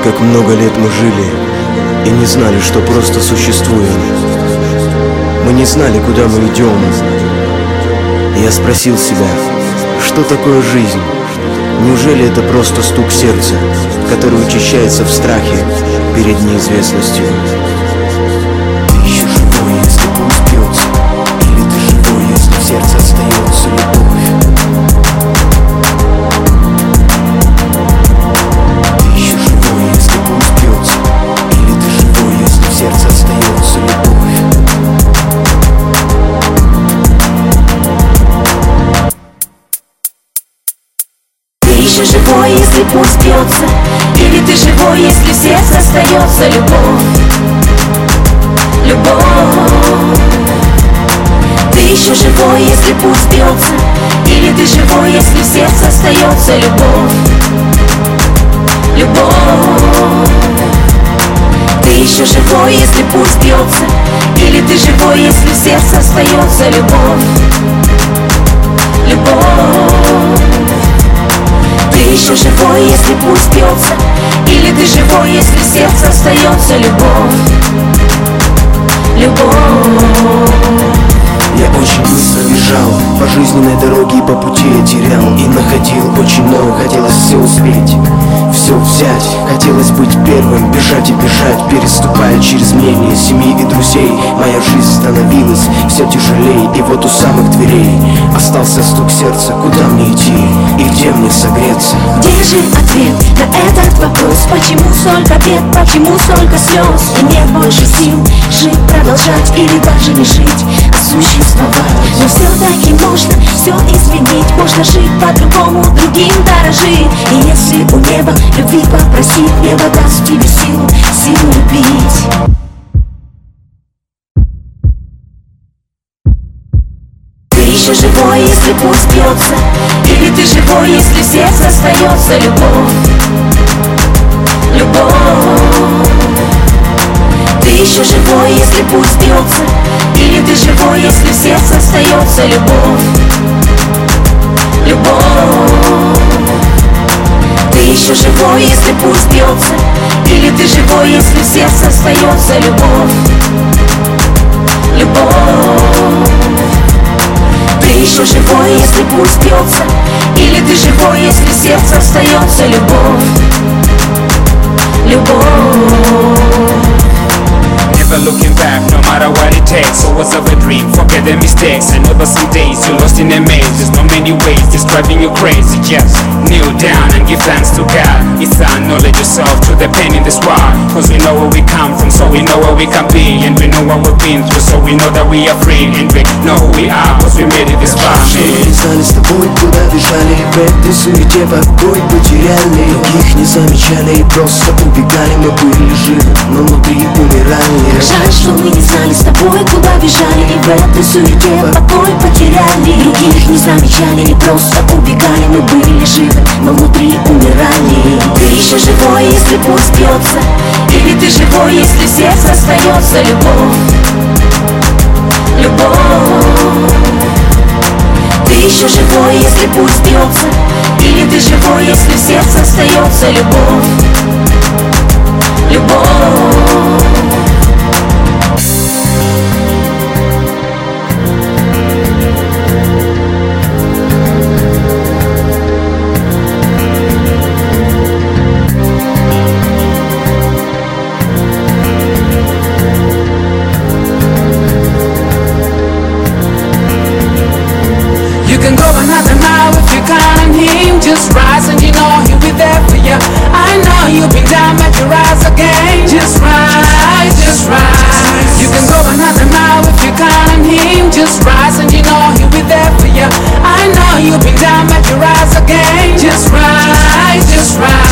Как много лет мы жили и не знали, что просто существуем. Мы не знали, куда мы идем. Я спросил себя, что такое жизнь? Неужели это просто стук сердца, который учащается в страхе перед неизвестностью? Ты еще живой, если пульс бьется, или ты живой, если в сердце остается любовь? Еще живой, если пульс бьется, или ты живой, если в сердце остается любовь? Любовь. Ты еще живой, если пульс бьется, или ты живой, если в сердце остается любовь? Любовь. Ты еще живой, если пульс бьется, или ты живой, если в сердце остается любовь? Любовь. Ты еще живой, если пульс бьется, или ты живой, если в сердце остается любовь? Любовь. Я очень быстро бежал по жизненной дороге, и по пути я терял и находил очень много. Хотелось все успеть, все взять, хотелось быть первым, бежать и бежать, переступая через мнение семьи и друзей. Моя жизнь становилась все тяжелее, и вот у самых дверей остался стук сердца. Куда мне идти и где мне согреться? Где же ответ на этот вопрос? Почему столько бед, почему столько слез? И нет больше сил жить, продолжать или даже не жить, а существовать. Но все-таки можно все изменить, можно жить по-другому, другим дорожить. И если у неба любви попросить, небо даст тебе силу, силу любить. Ты еще живой, если пульс бьется, или ты живой, если в сердце остается любовь? Любовь. Ты еще живой, если пульс бьется, или ты живой, если в сердце остается любовь? Любовь. Ты еще живой, если пульс бьется, или ты живой, если в сердце остается любовь? Любовь. Ты еще живой, если пульс бьется, или ты живой, если в сердце остается любовь? Любовь. Never looking back, no matter what it takes. Always have a dream, forget the mistakes. I know that some days you're lost in a maze. There's no many ways, it's driving you crazy. Just kneel down and give thanks to God. It's acknowledge yourself through the pain in this world. Cause we know where we come from, so we know where we can be. And we know what we've been through, so we know that we are free. And we know who we are, cause we made it this far. Мы не знали с тобой, куда бежали, в этой суете покой потеряли. Других не замечали и просто убегали. Мы были живы, но внутри умирали. Жаль, что мы не знали с тобой, куда бежали, и в этой суете покой потеряли. Других не замечали и просто убегали. Мы были живы, но внутри умирали. Ты еще живой, если пульс бьется, или ты живой, если в сердце остается любовь? Любовь. Ты еще живой, если пульс бьется, или ты живой, если в сердце остается любовь? Любовь. You can go another mile if you count on him. Just rise and you know he'll be there for you. I know you've been down, but you rise again. Just rise, just rise. You can go another mile if you count on him. Just rise and you know he'll be there for you. I know you've been down, but you rise again. Just rise, just rise.